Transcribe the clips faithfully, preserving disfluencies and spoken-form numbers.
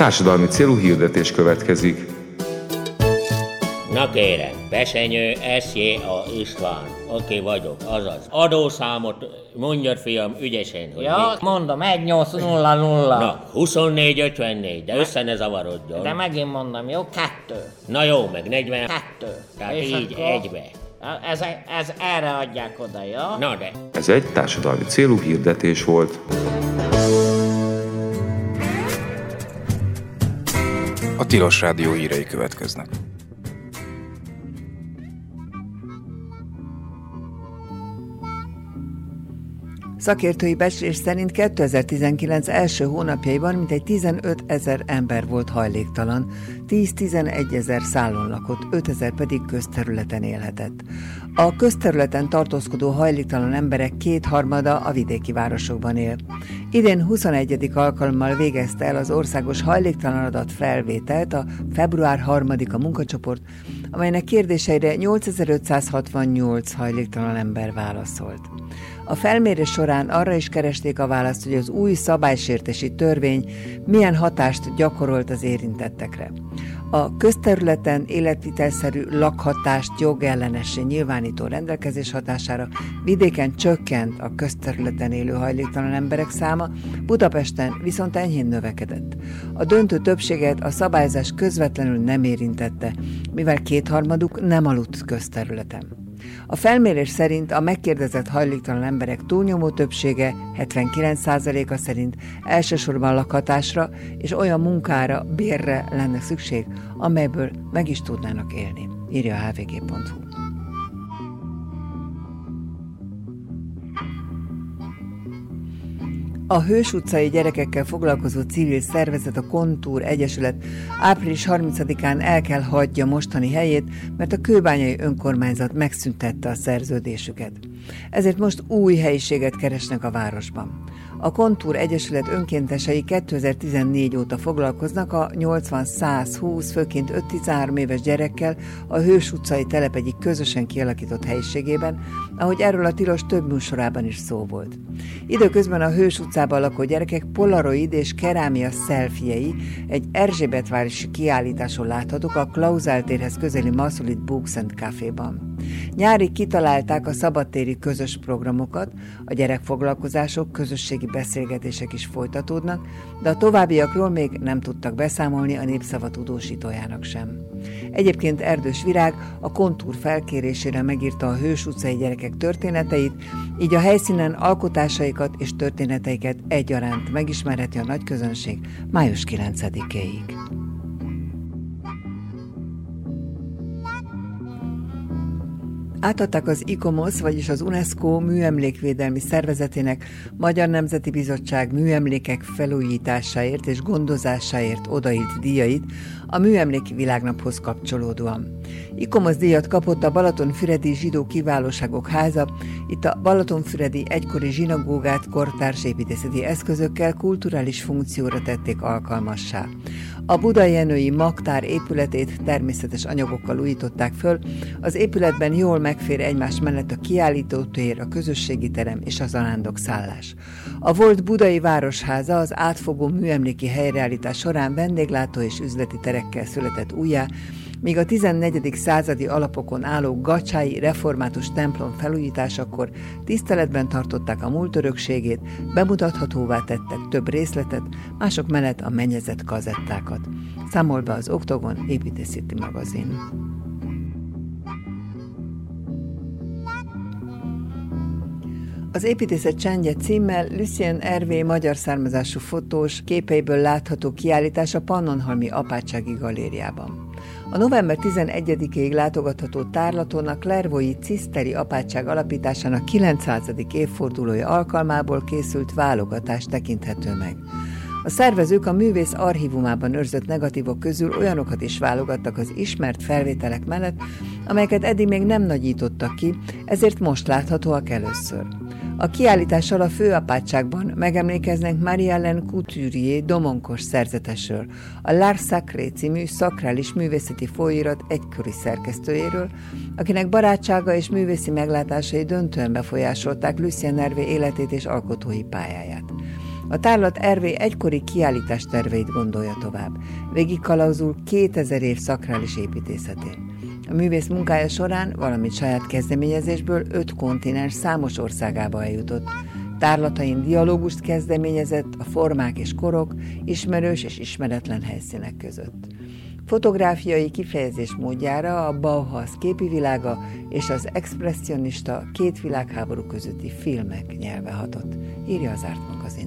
társadalmi célú hirdetés következik. Na kérem, Besenyő, es jé á István, oké vagyok, azaz. Adószámot mondjad, fiam, ügyesen, hogy Ja, mi? mondom, egy nyolc nulla nulla. Na, huszonnégy ötvennégy, de össze ne zavarodjon. De megint mondom, jó? Kettő. Na jó, meg negyven. Kettő. Tehát És így, akkor egybe. Ez, ez erre adják oda, jó? Na de. Ez egy társadalmi célú hirdetés volt. A Tilos Rádió hírei következnek. Szakértői becslés szerint kétezer-tizenkilenc első hónapjaiban mintegy tizenöt ezer ember volt hajléktalan, tíz-tizenegy ezer szállón lakott, ötezer pedig közterületen élhetett. A közterületen tartózkodó hajléktalan emberek kétharmada a vidéki városokban él. Idén huszonegyedik alkalommal végezte el az országos hajléktalan adat felvételt a február harmadika munkacsoport, amelynek kérdéseire nyolcezer-ötszázhatvannyolc hajléktalan ember válaszolt. A felmérés során arra is keresték a választ, hogy az új szabálysértési törvény milyen hatást gyakorolt az érintettekre. A közterületen életvitelszerű lakhatást jogellenessé nyilvánító rendelkezés hatására vidéken csökkent a közterületen élő hajléktalan emberek száma, Budapesten viszont enyhén növekedett. A döntő többséget a szabályozás közvetlenül nem érintette, mivel kétharmaduk nem aludt közterületen. A felmérés szerint a megkérdezett hajléktalan emberek túlnyomó többsége, hetvenkilenc százaléka szerint elsősorban lakhatásra és olyan munkára, bérre lenne szükség, amelyből meg is tudnának élni, írja a há vé gé pont hú. A Hős utcai gyerekekkel foglalkozó civil szervezet, a Kontúr Egyesület április harmincadikán el kell hagyja mostani helyét, mert a kőbányai önkormányzat megszüntette a szerződésüket. Ezért most új helyiséget keresnek a városban. A Kontúr Egyesület önkéntesei kétezer-tizennégy óta foglalkoznak a nyolcvan-száz-húsz, főként öt-tizenhárom éves gyerekkel a Hős utcai telep egyik közösen kialakított helyiségében, ahogy erről a Tilos több műsorában is szó volt. Időközben a Hős utcában lakó gyerekek polaroid és kerámia szelfiei egy erzsébetvárosi kiállításon láthatók a Klauzál térhez közeli Masszolit Books and Caféban. Nyárig kitalálták a szabadtéri közös programokat, a gyerekfoglalkozások, közösségi beszélgetések is folytatódnak, de a továbbiakról még nem tudtak beszámolni a Népszava tudósítójának sem. Egyébként Erdős Virág a Kontúr felkérésére megírta a Hős utcai gyerekek történeteit, így a helyszínen alkotásaikat és történeteiket egyaránt megismerheti a nagyközönség május kilencedikéig. Átadták az i komosz, vagyis az UNESCO műemlékvédelmi szervezetének Magyar Nemzeti Bizottság műemlékek felújításáért és gondozásáért odaírt díjait a Műemléki Világnaphoz kapcsolódóan. i komosz díjat kapott a Balatonfüredi Zsidó Kiválóságok Háza, itt a Balatonfüredi egykori zsinagógát kortárs építészeti eszközökkel kulturális funkcióra tették alkalmassá. A Budai Jenői Magtár épületét természetes anyagokkal újították föl, az épületben jól megfér egymás mellett a kiállítótér, a közösségi terem és a zarándokszállás. A volt Budai Városháza az átfogó műemléki helyreállítás során vendéglátó és üzleti terekkel született újjá, míg a tizennegyedik századi alapokon álló gacsái református templom felújításakor tiszteletben tartották a múlt örökségét, bemutathatóvá tettek több részletet, mások mellett a mennyezett kazettákat. Számol be az Oktogon építészeti magazin. Az Építészet csendje címmel Lucien Hervé magyar származású fotós képeiből látható kiállítás a Pannonhalmi Apátsági Galériában. A november tizenegyedikéig látogatható tárlaton a Clairvaux-i Ciszteri apátság alapításának kilencszázadik évfordulója alkalmából készült válogatás tekinthető meg. A szervezők a művész archívumában őrzött negatívok közül olyanokat is válogattak az ismert felvételek mellett, amelyeket eddig még nem nagyítottak ki, ezért most láthatóak először. A kiállítással a főapátságban megemlékeznek Marie-Hélène Couturier domonkos szerzetesről, a L'Art Sacré című szakrális művészeti folyóirat egykori szerkesztőjéről, akinek barátsága és művészi meglátásai döntően befolyásolták Lucien Hervé életét és alkotói pályáját. A tárlat Hervé egykori kiállítás terveit gondolja tovább, végig kalauzul kétezer év szakrális építészetén. A művész munkája során, valamint saját kezdeményezésből öt kontinens számos országába eljutott. Tárlatain dialógust kezdeményezett a formák és korok, ismerős és ismeretlen helyszínek között. Fotográfiai kifejezés módjára a Bauhaus képi világa és az expresszionista két világháború közötti filmek nyelve hatott, írja az Árt magazin.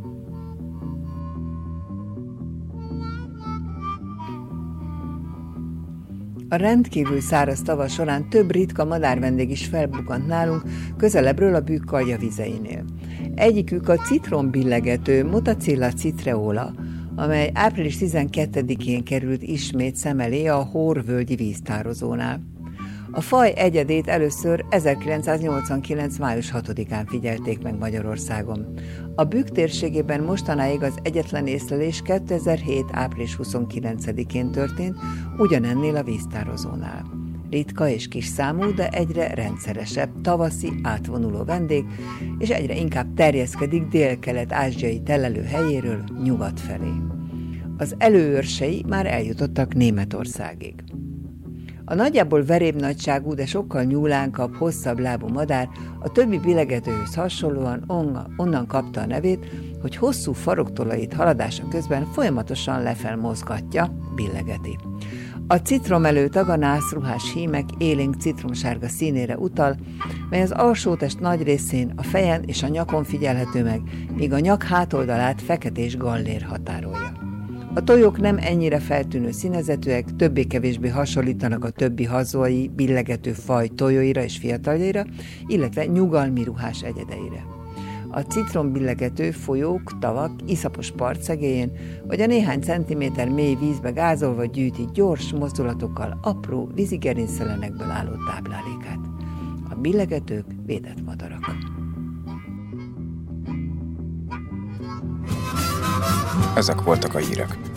A rendkívül száraz tavasz során több ritka madárvendég is felbukkant nálunk, közelebbről a Bükk-Alja vizeinél. Egyikük a citronbillegető Motacilla citreola, amely április tizenkettedikén került ismét szem elé a Hór-völgyi víztározónál. A faj egyedét először ezerkilencszáznyolcvankilenc. május hatodikán figyelték meg Magyarországon. A Bükk térségében mostanáig az egyetlen észlelés kétezer-hét. április huszonkilencedikén történt, ugyanennél a víztározónál. Ritka és kis számú, de egyre rendszeresebb tavaszi átvonuló vendég, és egyre inkább terjeszkedik délkelet-ázsiai telelő helyéről nyugat felé. Az előőrsei már eljutottak Németországig. A nagyjából veréb nagyságú, de sokkal nyúlánkabb, hosszabb lábú madár a többi billegetőhöz hasonlóan onnan kapta a nevét, hogy hosszú faroktollait haladása közben folyamatosan lefel mozgatja, billegeti. A citromelő tag a nászruhás hímek élénk citromsárga színére utal, mely az alsótest nagy részén a fejen és a nyakon figyelhető meg, míg a nyak hátoldalát feketés gallér határolja. A tojók nem ennyire feltűnő színezetűek, többé-kevésbé hasonlítanak a többi hazai billegető faj tojóira és fiataljaira, illetve nyugalmi ruhás egyedeire. A citrombillegető folyók, tavak, iszapos partszegélyén, vagy a néhány centiméter mély vízbe gázolva gyűjti gyors mozdulatokkal apró vízigerinctelenekből álló táplálékát. A billegetők védett madarak. Ezek voltak a hírek.